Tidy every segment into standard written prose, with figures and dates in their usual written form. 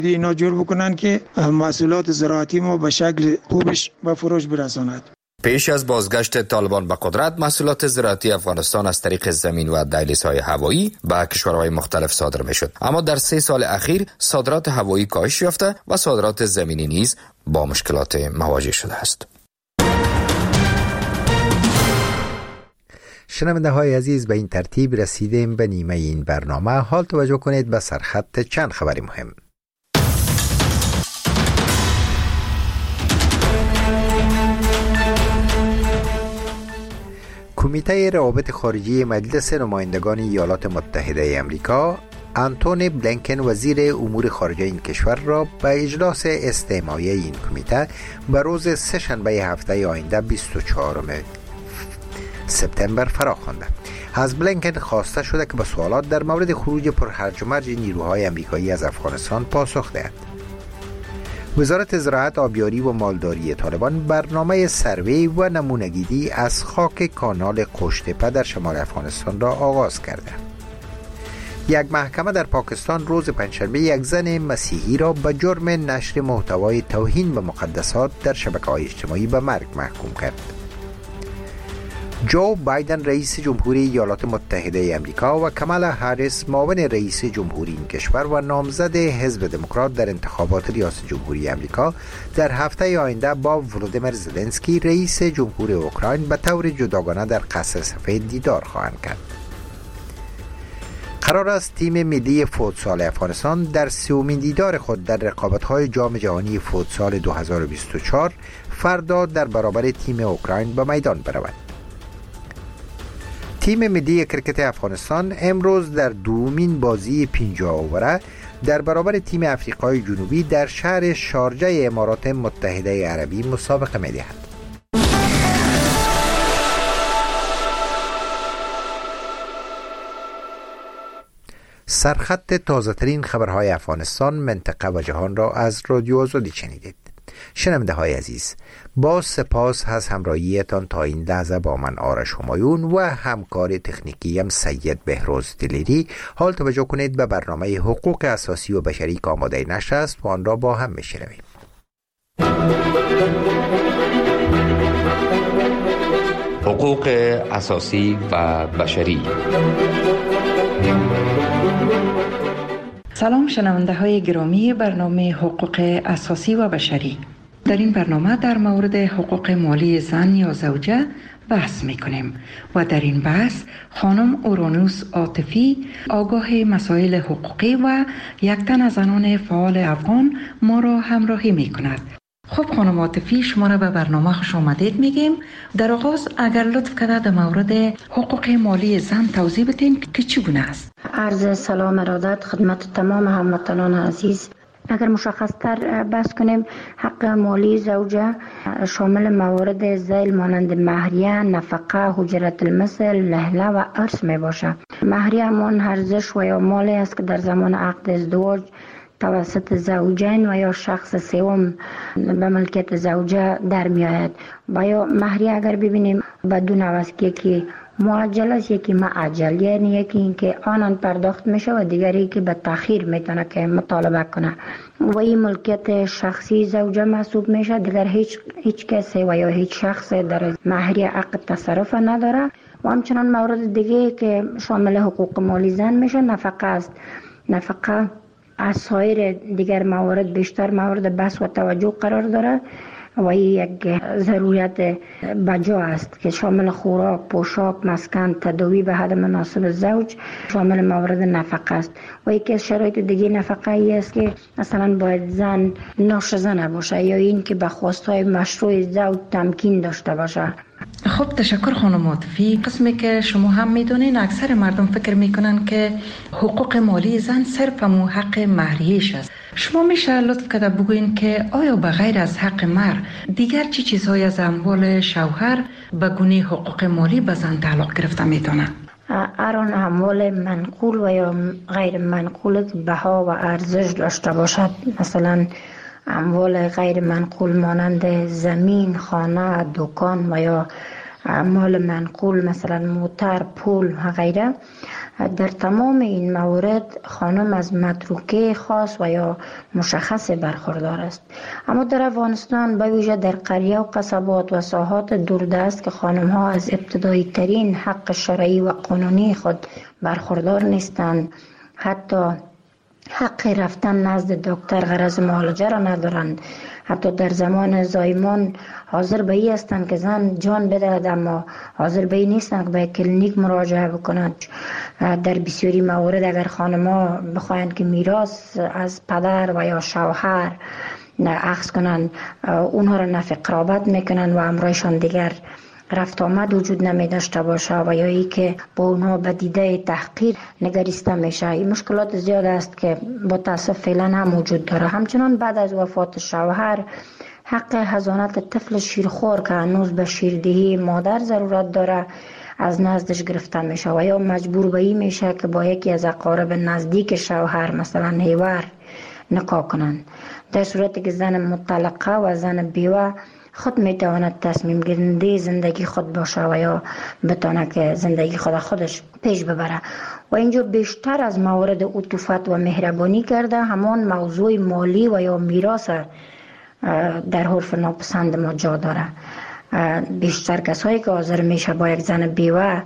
اینا جور بکنن که محصولات زراعتی ما به شکل خوبش به فروش برساند. پیش از بازگشت طالبان به قدرت، محصولات زراعتی افغانستان از طریق زمین و دهلیزهای هوایی به کشورهای مختلف صادر میشد، اما در 3 سال اخیر صادرات هوایی کاهش یافته و صادرات زمینی نیز با مشکلات مواجه شده است. شنونده های عزیز، به این ترتیب رسیدیم به نیمه این برنامه. حال توجه کنید به سرخط چند خبر مهم. کمیته روابط خارجی مجلس نمایندگان ایالات متحده امریکا آنتونی بلینکن وزیر امور خارجه این کشور را به اجلاس استماعی این کمیته به روز سه‌شنبه هفته آینده 24 سپتامبر فرا خوانده. از بلینکن خواسته شده که به سوالات در مورد خروج پرهرج و مرج نیروهای امریکایی از افغانستان پاسخ دهد. وزارت زراعت، آبیاری و مالداری طالبان برنامه سروی و نمونه‌گیری از خاک کانال قوشتپه در شمال افغانستان را آغاز کرده. یک محکمه در پاکستان روز پنجشنبه یک زن مسیحی را به جرم نشر محتوای توهین به مقدسات در شبکه‌های اجتماعی به مرگ محکوم کرد. جو بایدن رئیس جمهوری ایالات متحده امریکا و کامالا هاریس معاون رئیس جمهوری این کشور و نامزد حزب دموکرات در انتخابات ریاست جمهوری امریکا در هفته آینده با ولودیمیر زلنسکی رئیس جمهور اوکراین به طور جداگانه در قصر سفید دیدار خواهند کرد. قرار است تیم ملی فوتسال افغانستان در 3مین دیدار خود در رقابت‌های جام جهانی فوتسال 2024 فردا در برابر تیم اوکراین به میدان برود. تیم ملی کرکت افغانستان امروز در دومین بازی 50 اووره در برابر تیم افریقای جنوبی در شهر شارجه امارات متحده عربی مسابقه می‌دهد. سرخط تازه‌ترین خبرهای افغانستان، منطقه و جهان را از رادیو آزادی شنیدید. شنونده های عزیز، با سپاس از همراهیتان تا این لحظه با من آرش همایون و همکار تکنیکیم سید بهروز دلیری. حال توجه کنید به برنامه حقوق اساسی و بشری که آماده نشر است و آن را با هم میشنویم. حقوق اساسی و بشری. سلام شنونده های گرامی برنامه حقوق اساسی و بشری. در این برنامه در مورد حقوق مالی زن یا زوجه بحث میکنیم و در این بحث خانم اورانوس عاطفی آگاه مسائل حقوقی و یک تن از زنان فعال افغان ما را همراهی میکند. خب خانم عاطفی، شما را به برنامه خوش آمدید میگیم. در آغاز اگر لطف کرده در مورد حقوق مالی زن توضیح بدین که چگونه است. عرض سلام ارادت خدمت تمام هموطنان عزیز. اگر مشخص تر بحث کنیم، حق مالی زوجه شامل موارد ذیل مانند مهریه، نفقه، حجرت المثل، لهله و ارث می باشه. مهریه همان ارزش و یا مالی است که در زمان عقد ازدواج توسط زوجین و یا شخص سوم به ملکیت زوجه در می آید. و یا مهریه اگر ببینیم بدون عوض که معجل است، یکی معجل، یعنی یکی اینکه آنان پرداخت میشه و دیگری که به تأخیر میتونه که مطالبه کنه و این ملکیت شخصی زوجه محسوب میشه. دیگر هیچ کسی و یا هیچ شخص در مهریه عقد تصرف نداره. و همچنان مورد دیگه که شامل حقوق مالی زن میشه نفقه است. نفقه از سایر دیگر موارد بیشتر مورد بحث و توجه قرار داره و این یک ضرورت بجا است که شامل خوراک، پوشاک، مسکن، تداوی به حد مناسب زوج شامل مورد نفقه است. و یکی از شرایط دیگه نفقه ای است که مثلا باید زن ناشزه نباشه یا این که به خواستهای مشروع زوج تمکین داشته باشه. خب تشکر خانم عاطفی. قسمی که شما هم میدونین اکثر مردم فکر میکنن که حقوق مالی زن صرف مو حق مهریه‌اش است. شما میشه لطف کرده بگوین که آیا به غیر از حق مهر دیگر چی چیزهای از اموال شوهر به گونه حقوق مالی به زن تعلق گرفته میتونه؟ هر اموال منقول و یا غیر منقول بها و ارزش داشته باشد، مثلا اموال غیر منقول مانند زمین، خانه، دکان و یا اموال منقول مثلا موتر، پول و غیره، در تمام این موارد خانم از متروکه خاص و یا مشخص برخوردار است. اما در افغانستان به ویژه در قریه و قصبات و ساحات دوردست که خانم ها از ابتدایی ترین حق شرعی و قانونی خود برخوردار نیستند، حتی حق رفتن نزد دکتر غرض معالجه را ندارند، حتی در زمان زایمان حاضر به این هستند که زن جان بدهد اما حاضر به این نیستند که به کلینیک مراجعه بکنند. در بسیاری موارد اگر خانم‌ها بخواهند که میراث از پدر و یا شوهر اخذ کنند، اونها را نفی قرابت میکنند و امرایشان دیگر رفت آمد وجود نمی داشته باشه و یا ای که با اونها به دیده تحقیر نگریسته میشه. این مشکلات زیاد است که با تاسف فعلا هم وجود داره. همچنان بعد از وفات شوهر حق حضانت طفل شیرخوار که هنوز به شیردهی مادر ضرورت داره از نزدش گرفته میشه و یا مجبور به این میشه که با یکی از اقارب نزدیک شوهر مثلا هیور نکاح کنند. در صورتی که زن مطلقه و زن بیوه خود میتواند تصمیم گیرنده زندگی خود باشه و یا بتونه که زندگی خودش پیش ببره. و اینجا بیشتر از موارد عطوفت و مهربانی کرده همان موضوع مالی و یا میراث در حرف ناپسند ما جا داره. بیشتر کسایی که حاضر میشه با یک زن بیوه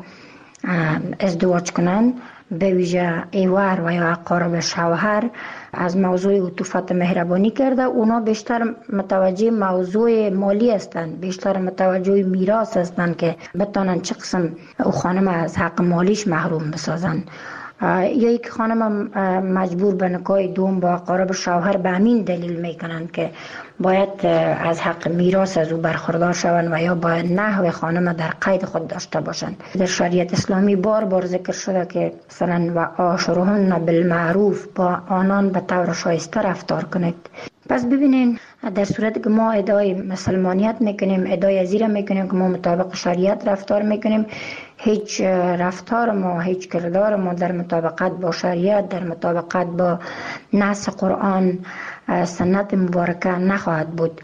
ازدواج کنند، به ویژه ایوار و یا اقارب شوهر، از موضوع عطوفت مهربانی کرده. اونا بیشتر متوجه موضوع مالی هستند، بیشتر متوجه میراث هستند که بتونن چه قسم او خانم از حق مالیش محروم بسازن. یا یک خانم مجبور به نکاح دوم با اقارب شوهر به همین دلیل میکنند که باید از حق میراث از او برخوردار شوند و یا باید نحو خانم در قید خود داشته باشند. در شریعت اسلامی بار بار ذکر شده که مثلا و عاشرهن بالمعروف، با آنان به طور شایسته رفتار کنید. پس ببینین در صورتی که ما ادعای مسلمانیت میکنیم، ادعای ازیره میکنیم که ما مطابق شریعت رفتار میکنیم، هیچ رفتار ما، هیچ کردار ما در مطابقت با شریعت، در مطابقت با نص قرآن سنت مبارکه نخواهد بود.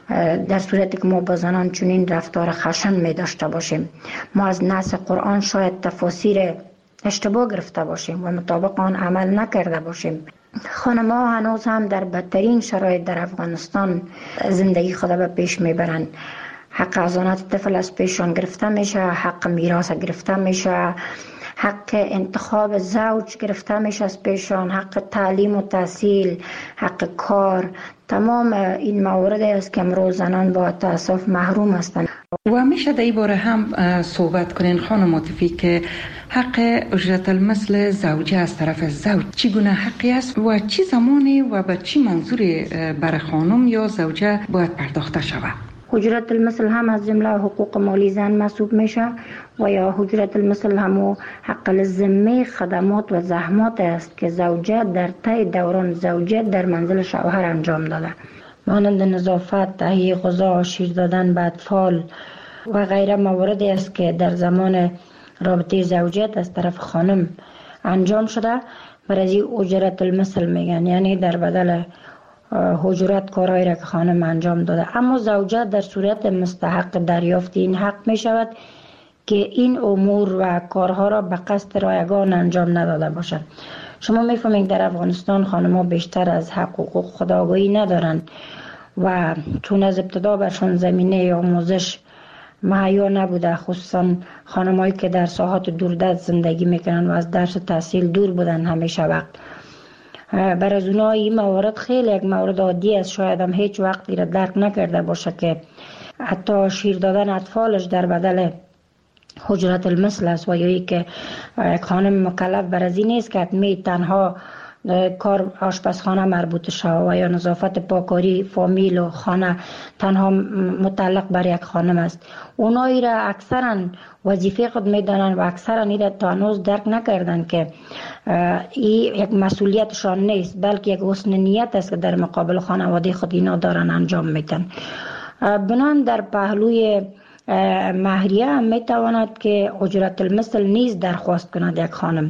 در صورتی که ما با زنان چنین رفتار خشن می داشته باشیم، ما از نص قرآن شاید تفاسیر اشتباه گرفته باشیم و مطابق آن عمل نکرده باشیم. خانم‌ها هنوز هم در بدترین شرایط در افغانستان زندگی خود به پیش میبرند. حق حضانت طفل از پیشان گرفته میشه، حق میراث گرفته میشه، حق انتخاب زوج گرفته میشه از پیشان، حق تعلیم و تحصیل، حق کار. تمام این موارد است که امروز زنان با تأسف محروم هستند. و میشه در این باره هم صحبت کنین خانم عاطفی که حق اجرت المثل زوجه از طرف زوج چگونه حقی است و چی زمانی و به چی منظوری برای خانم یا زوجه باید پرداخته شود؟ اجرت المثل هم از جمله حقوق مالی زن محسوب میشه و یا اجرت المثل هم حق الذمه خدمات و زحمات است که زوجه در طی دوران زوجیت در منزل شوهر انجام داده، مانند نظافت، تهیه غذا، شیر دادن به اطفال و غیره مواردی است که در زمان رابطه زوجیت از طرف خانم انجام شده. برای اجرت المثل میگن، یعنی در بدل اجرت کارهایی را که خانم انجام داده. اما زوجه در صورت مستحق دریافت این حق می شود که این امور و کارها را به قصد رایگان انجام نداده باشد. شما میفهمید در افغانستان خانم‌ها بیشتر از حقوق خودآگاهی ندارند و چون از ابتدا برشان زمینه آموزش مهیا نبوده، خصوصا خانم‌هایی که در ساحات دوردست زندگی میکنن و از درس و تحصیل دور بودن همیشه وقت. برای از اونها این موارد خیلی یک مورد عادی است، شاید هم هیچ وقتی را درک نکرده باشه که حتی شیر دادن اطفالش در بدل اجرت المثل است و یا ای که یک خانم مکلف بر از این نیست که حتمی تنها کار آشپزخانه مربوط شود و یا نظافت پاکاری فامیل و خانه تنها متعلق بر یک خانم است. اونایی را اکثرا وظیفه خود میدانند و اکثرا این را تا هنوز درک نکردند که این یک مسئولیتشان نیست، بلکه یک حسن نیت است که در مقابل خانواده خود اینا دارن انجام میدن. بنان در پهلوی مهریه هم میتواند که اجرت المثل نیز درخواست کند یک خانم.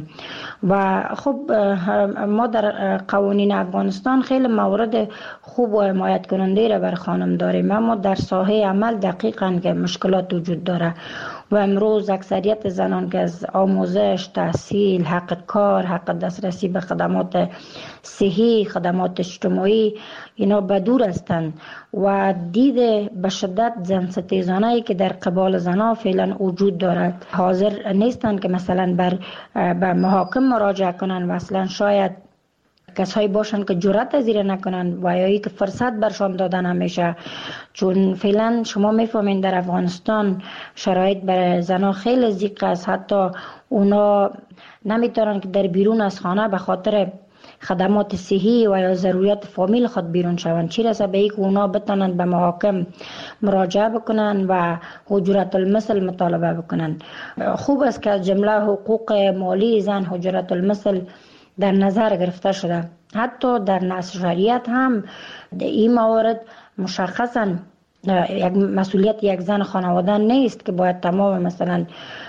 و خب ما در قوانین افغانستان خیلی موارد خوب و حمایت کننده را بر خانم داریم، اما در ساحه عمل دقیقاً که مشکلات وجود داره و امروز اکثریت زنان که از آموزش، تحصیل، حق کار، حق دسترسی به خدمات صحی، خدمات اجتماعی اینا به دور هستند و دید به شدت زن ستیزانه‌ای که در قبال زنها فعلا وجود دارد حاضر نیستند که مثلا به محاکم مراجعه کنند و اصلا شاید کسایی باشن که جرأت از این نکنن و یا که فرصت برشان داده نمیشه، چون فعلا شما میفهمین در افغانستان شرایط برای زنها خیلی ضیق است. حتی اونا نمیتونن که در بیرون از خانه به خاطر خدمات صحی و یا ضروریات فامیل خود بیرون شوند، چی رسه به اینکه اونا بتونن به محاکم مراجعه بکنن و حجرت المثل مطالبه بکنن. خوب است که از جمله حقوق مالی زن حجرت المثل در نظر گرفته شده. حتی در نص شریعت هم این موارد مشخصا یک مسئولیت یک زن خانواده نیست که باید تمام مثلا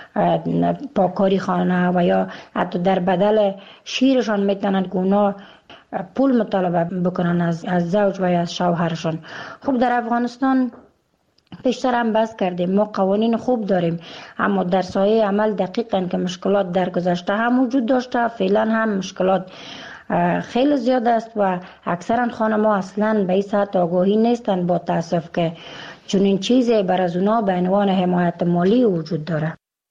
پاکاری خانه و یا حتی در بدل شیرشان میتونن که اونا پول مطالبه بکنن از زوج و یا از شوهرشان. خب در افغانستان پیشتر هم بحث کردیم، ما قوانین خوب داریم اما در سایه عمل دقیقاً که مشکلات در گذشته هم وجود داشته، فعلا هم مشکلات خیلی زیاد است و اکثرا خانم‌ها اصلاً به این سطح آگاهی نیستند با تاسف که چنین چیزی بر از اونا به عنوان حمایت مالی وجود داره.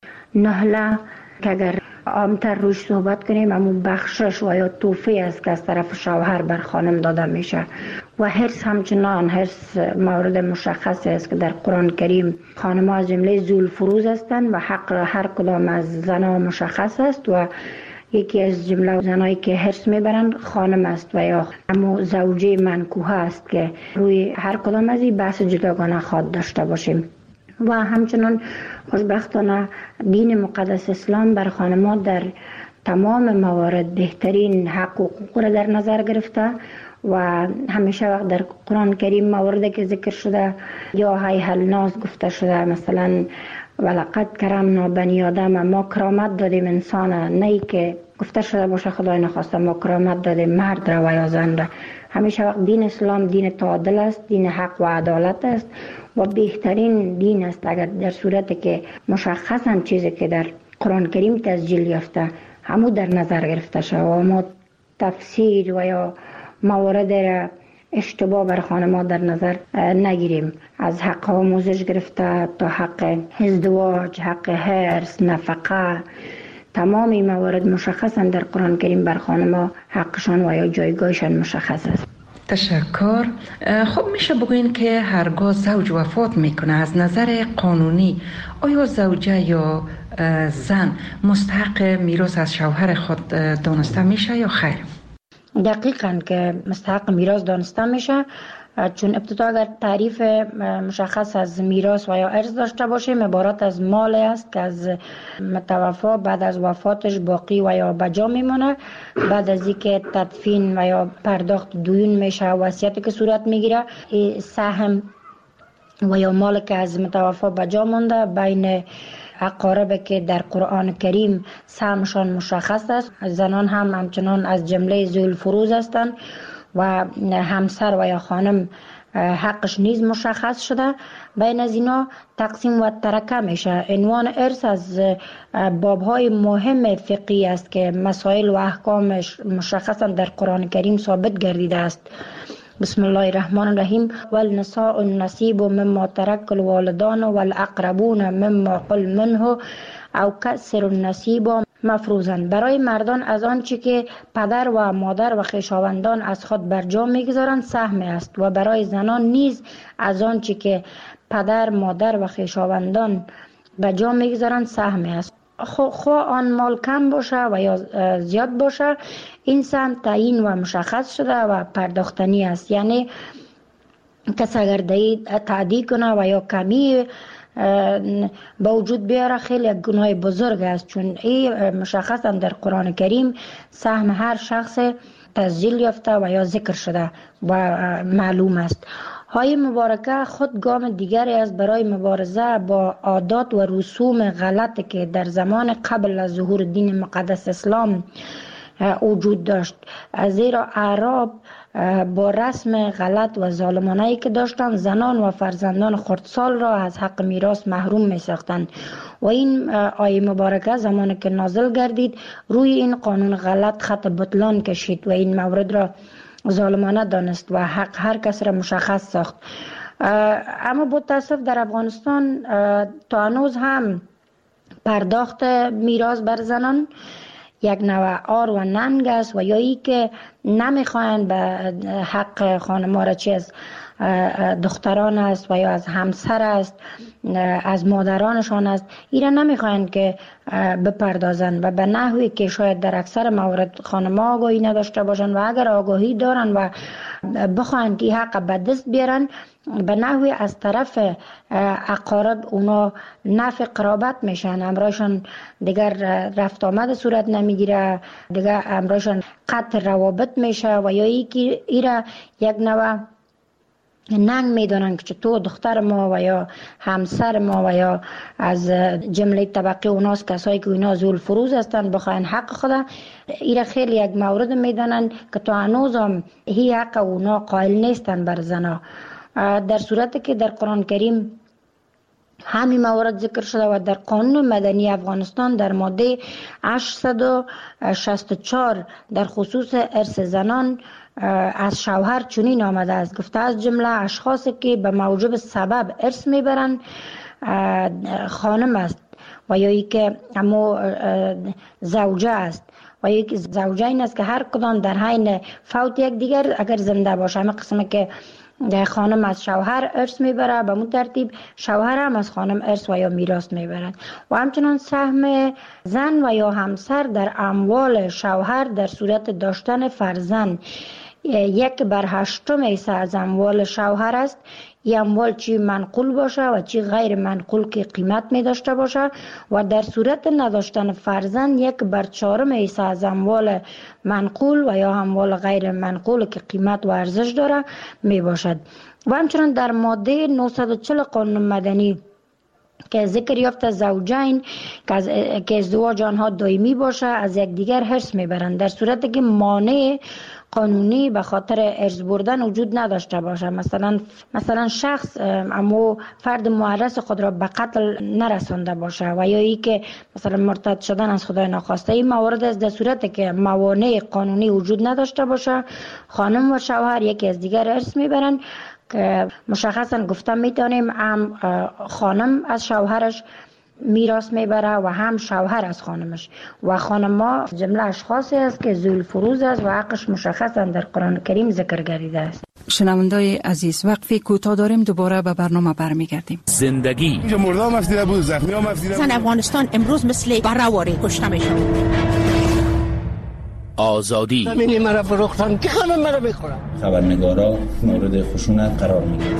نهله که اگر عامتر روش صحبت کنیم همون بخشش و یا توفی است که از طرف شوهر بر خانم داده میشه و حرص همچنان حرص مورد مشخصی است که در قرآن کریم خانم ها از جمله ذوالفروز هستند و حق هر کدام از زنها مشخص است و یکی از جمله زنایی که حرص میبرن خانم است و یا همون زوجه منکوحه است که روی هر کدام از این بحث جداگانه خواهد داشته باشیم. و همچنان خوشبختانه دین مقدس اسلام بر خانم‌ها در تمام موارد بهترین حق و حقوق را در نظر گرفته و همیشه وقت در قرآن کریم مواردی که ذکر شده یا هی الناس گفته شده، مثلا ولقد کرمنا بنی آدم، ما کرامت دادیم انسان، نه که گفته شده باشه خدای نخواسته ما کرامت دادیم مرد را و یا زن را. همیشه وقت دین اسلام دین تعادل است، دین حق و عدالت است و بهترین دین است اگر در صورتی که مشخصاً چیزی که در قرآن کریم تسجیل یافته همو در نظر گرفته شد و ما تفسیر و یا موارد را اشتباه بر خانم‌ها در نظر نگیریم، از حق آموزش گرفته تا حق ازدواج، حق حرص، نفقه، تمام این موارد مشخصاً در قرآن کریم بر خانم‌ها حقشان و یا جایگاهشان مشخص است. تشکر. خب میشه بگوین که هرگاه زوج وفات میکنه از نظر قانونی آیا زوجه یا زن مستحق میراث از شوهر خود دانسته میشه یا خیر؟ دقیقاً که مستحق میراث دانسته میشه، چون ابتدا اگر تعریف مشخص از میراث و یا ارث داشته باشیم عبارت از مال است که از متوفا بعد از وفاتش باقی و یا بجا میمونه، بعد از اینکه تدفین و یا پرداخت دیون میشه وصیتی که صورت میگیره، سهم و یا مال که از متوفا بجا مونده بین اقارب که در قرآن کریم سهمشان مشخص است. زنان هم همچنان از جمله ذوالفروز هستند و همسر و یا خانم حقش نیز مشخص شده. بین از اینا تقسیم و ترکه میشه. عنوان ارث از بابهای مهم فقهی است که مسائل و احکامش مشخصا در قرآن کریم ثابت گردیده است. بسم الله الرحمن الرحیم والنساء النصیب مما ترک الوالدان والاقربون مما قل منه او کسر النصیب مفروضاً. برای مردان از آنچه که پدر و مادر و خویشاوندان از خود برجا میگذارند سهم است و برای زنان نیز از آنچه که پدر، مادر و خویشاوندان برجا میگذارند سهم است. خواه آن مال کم باشه و یا زیاد باشه این سهم تعیین و مشخص شده و پرداختنی است. یعنی کس اگر تعدی کنه و یا کمی با وجود بیاره خیلی گناه بزرگ است، چون این مشخصا در قرآن کریم سهم هر شخص تسجیل یافته و یا ذکر شده و معلوم است. های مبارکه خود گام دیگری است برای مبارزه با عادات و رسوم غلط که در زمان قبل از ظهور دین مقدس اسلام وجود داشت، زیرا اعراب با رسم غلط و ظالمانه‌ای که داشتند زنان و فرزندان خردسال را از حق میراث محروم می ساختند و این آیه مبارکه زمانی که نازل گردید روی این قانون غلط خط بطلان کشید و این مورد را ظالمانه دانست و حق هر کس را مشخص ساخت. اما با تاسف در افغانستان تا هنوز هم پرداخت میراث بر زنان یک نوع آر و ننگ است و یا ای که نمیخواین به حق خانم‌ها را چی از دختران است و یا از همسر است، از مادرانشان است، ایره نمیخواین که بپردازن و به نحوی که شاید در اکثر موارد خانم‌ها آگاهی نداشته باشن و اگر آگاهی دارن و بخواین که حق به دست بیارن به نحوی از طرف اقارب اونا نفع قرابت میشن، امرایشان دیگر رفت آمد صورت نمیگیره، دیگر امرایشان قطع روابط میشه و یا ایره یک نوع ننگ میدونن که تو دختر ما و یا همسر ما و یا از جمله طبقه اوناست کسایی که اینا زول فروز هستن بخواین حق خدا، ایره خیلی یک مورد میدونن که تو هنوز هم هی حق اونا قائل نیستن بر زنا، در صورتی که در قرآن کریم همین موارد ذکر شده و در قانون مدنی افغانستان در ماده 864 در خصوص ارث زنان از شوهر چنین آمده است، گفته از جمله اشخاصی که به موجب سبب ارث میبرند خانم است و یا ای که اما زوجه است و یک زوجه این است که هر کدام در حین فوت یک دیگر اگر زنده باشه، همه قسمه که خانم از شوهر ارث میبره به مون ترتیب شوهر هم از خانم ارث و یا میراث میبرد و همچنان سهم زن و یا همسر در اموال شوهر در صورت داشتن فرزند 1/8 حصه از اموال شوهر است. این اموال چی منقول باشه و چی غیر منقول که قیمت می داشته باشه و در صورت نداشتن فرزند 1/4 حصه از اموال منقول و یا اموال غیر منقول که قیمت و ارزش داره می باشد. و همچنان در ماده 940 قانون مدنی که ذکر یافته زوجین که ازدواج آنها دائمی باشه از یکدیگر حرص میبرند در صورتی که مانع قانونی به خاطر ارث بردن وجود نداشته باشه، مثلا شخص اما فرد معرض خود را به قتل نرسانده باشه و یا ای که مثلا مرتد شدن از خدای ناخواسته. این موارد است در صورتی که موانع قانونی وجود نداشته باشه خانم و شوهر یکی از دیگر ارث میبرند که مشخصا گفتم میتونیم هم خانم از شوهرش میراث میبره و هم شوهر از خانمش و خانما جمله اشخاصی است که ذوال فروز است و حقش مشخصا در قرآن کریم ذکر گردیده است. شنوندای عزیز وقفی کوتاه داریم، دوباره به برنامه برمیگردیم. زندگی اینجا مردم افسیده بود، زخمی هم افسیده بود. زن افغانستان امروز مثل برآوری کشته میشه. آزادی همین مرا فروختن که خانم مرا میخورن. خبرنگارا مورد خشونت قرار میگیرن.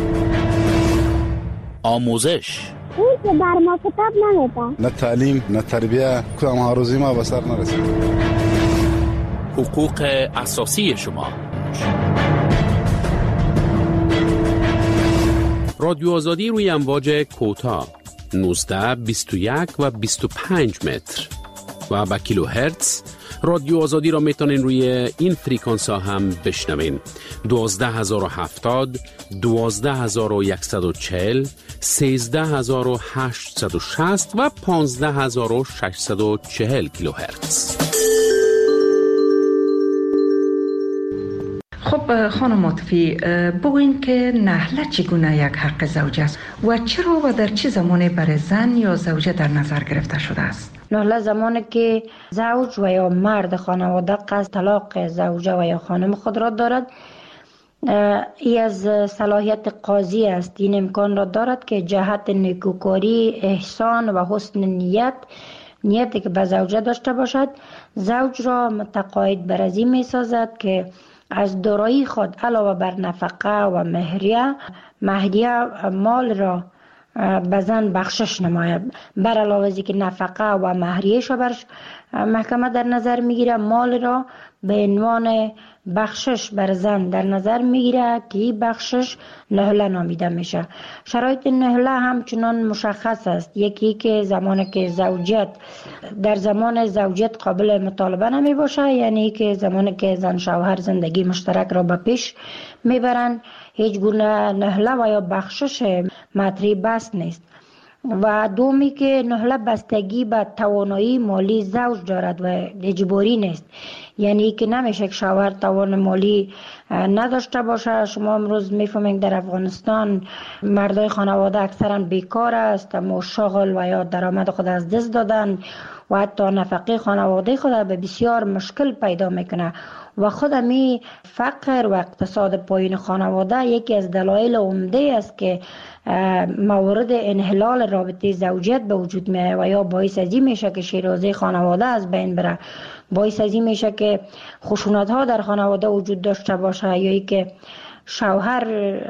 آموزش اون که بر ما کتاب نمیده، نه تعلیم نه تربیه، کدام هاروزی ما به سر نرسید. حقوق اساسی شما. رادیو آزادی روی امواج کوتاه 19 21 و 25 متر و با کیلو هرتز. رادیو آزادی را میتونین روی این فریکانس ها هم بشنوین. 12070 12140 13860 و 15640 کیلوهرتز. خب خانم عاطفی، بگوین که نحله چگونه یک حق زوجه است و چرا و در چه زمانی برای زن یا زوجه در نظر گرفته شده است؟ نحله زمانی که زوج و یا مرد خانواده قصد طلاق زوجه و یا خانم خود را دارد، ای از صلاحیت قاضی است. این امکان را دارد که جهت نیکوکاری، احسان و حسن نیتی که به زوجه داشته باشد زوج را متقاعد بر از این می سازد که از دارایی خود علاوه بر نفقه و مهریه مال را به زن بخشش نماید. بر علاوه از که نفقه و مهریه‌اش بر محکمه در نظر میگیره، مال را به عنوان بخشش بر زن در نظر میگیره که این بخشش نهله نامیده میشه. شرایط نهله همچنان مشخص است. یکی که زمانی که زوجیت در زمان زوجیت قابل مطالبه نمی باشه، یعنی که زمانی که زن شوهر زندگی مشترک را به پیش میبرند هیچ گونه نهله و یا بخشش مطرح بس نیست. و دومی که نهله بستگی به توانایی مالی زوج دارد و اجباری نیست، یعنی که نمیشه که شوهر توان مالی نداشته باشه. شما امروز میفهمید در افغانستان مردای خانواده اکثرا بیکار است، اما شغل و یا درآمد خود از دست دادن و حتی نفقه خانواده خود به بسیار مشکل پیدا میکنه و خود می فقر و اقتصاد پایین خانواده یکی از دلایل عمده است که موارد انحلال رابطه زوجیت به وجود میاد و یا باعث ازی میشه که شیرازه خانواده از بین بره، باعث ازی میشه که خشونت ها در خانواده وجود داشته باشه، یا ای که شوهر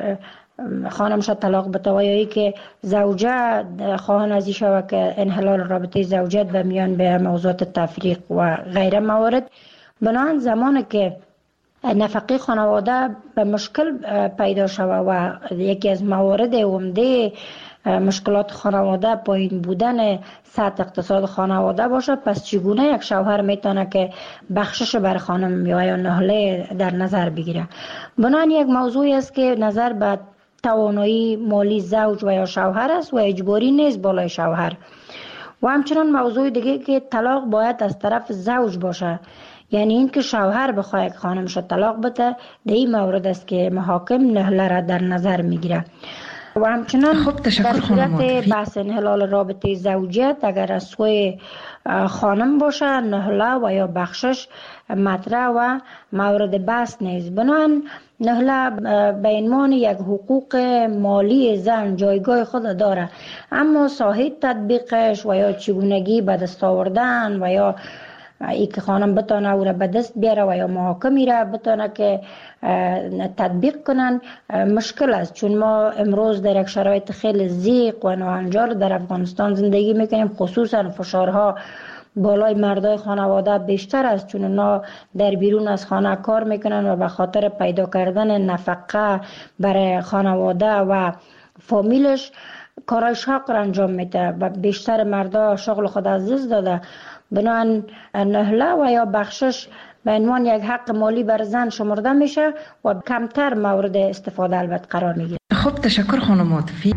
خانمش طلاق بده و یا ای که زوجه خواهان ازی شود که انحلال رابطه زوجیت به میان به موضوعات تفریق و غیره موارد. بنابراین زمانی که نفقه خانواده به مشکل پیدا شود و یکی از موارد عمده مشکلات خانواده پایین بودن سطح اقتصاد خانواده باشه، پس چگونه یک شوهر میتونه که بخشش بر خانم یا نهله در نظر بگیره؟ بنابراین یک موضوعی است که نظر به توانایی مالی زوج و یا شوهر است و اجباری نیست بالای شوهر. و همچنان موضوع دیگه که طلاق باید از طرف زوج باشه، یعنی این که شوهر بخواه که خانمش طلاق بده، در این مورد است که محاکم نهله را در نظر میگیره. و همچنان در صورت بحث انحلال رابطه زوجیت اگر از سوی خانم باشه نهله و یا بخشش مطرح و مورد بحث نیست. بنابراین نهله به عنوان یک حقوق مالی زن جایگاه خود داره، اما ساحه تطبیقش و یا چگونگی به دست آوردن و یا ای که خانم بتانه او را به دست بیاره و یا محاکمی را بتانه که تطبیق کنن مشکل است، چون ما امروز در یک شرایط خیلی ضیق و ناهنجار در افغانستان زندگی میکنیم. خصوصا فشارها بالای مردای خانواده بیشتر است، چون اونا در بیرون از خانه کار میکنن و به خاطر پیدا کردن نفقه برای خانواده و فامیلش کارای شاق را انجام میده و بیشتر مردا شغل خود از دست داده. بنابراین نهله و یا بخشش به عنوان یک حق مالی بر زن شمرده میشه و کمتر مورد استفاده البته قرار میگیره. خب تشکر خانم عاطفی.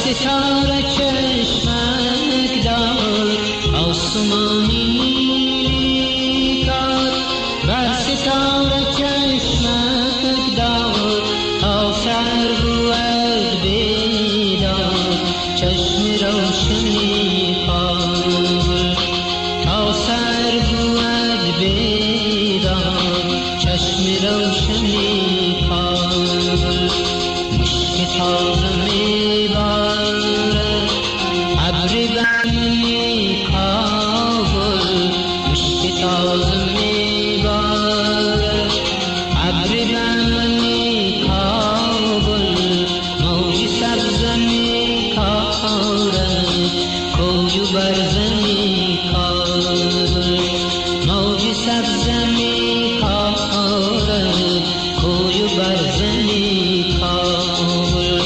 ستاره چشمک دار آسمانی نیلی کار بر ستاره چشمک دار تا سر بود بیدار چشم روشنی کار تا سر بود بیدار چشم روشنی کار مشک تازه میبارد ابر بنی کابل مشک تازه میبارد ابر بنی کابل موج سبز میکارد کوی و برزنی کابل موج سبز میکارد کوی و برزنی کابل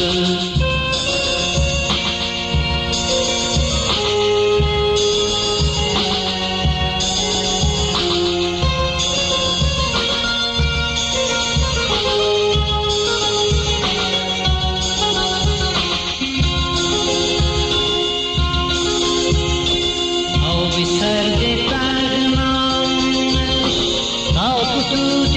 آب سرد پرمانش تا خطوط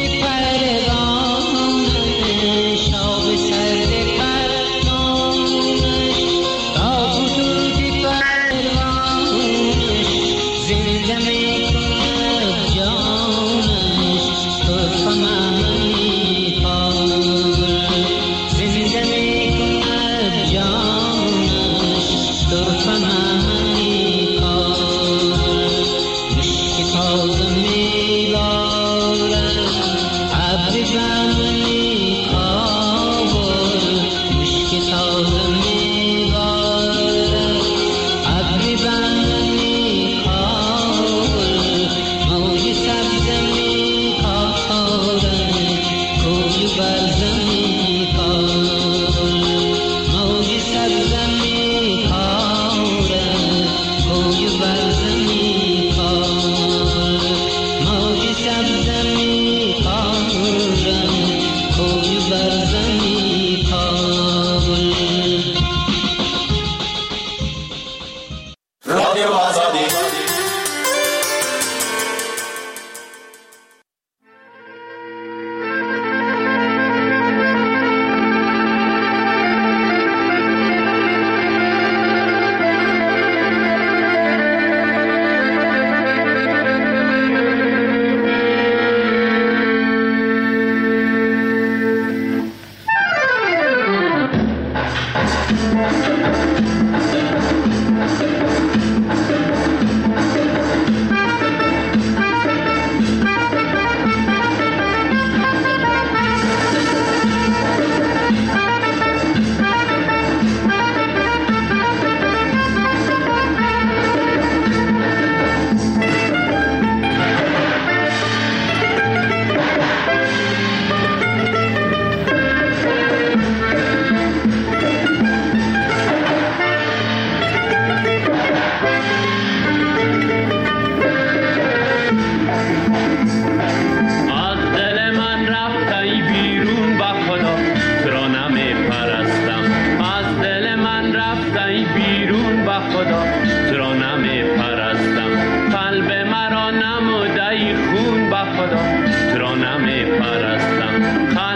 پرگانش آب سرد پرمانش تا خطوط پرگانش زنده میکند جانش طرف معنی کابل زنده میکند جانش طرف معنی کابل مشک تازه میبارد ابر بنی کابل مشک تازه میبارد ابر بنی کابل موج سبز میکارد کوی برزنی کابل موج سبز میکارد کوی برزنی کابل موج سبز میکارد کوی برزنی کابل رادیو آزادی خدا تو را نمی پرستم.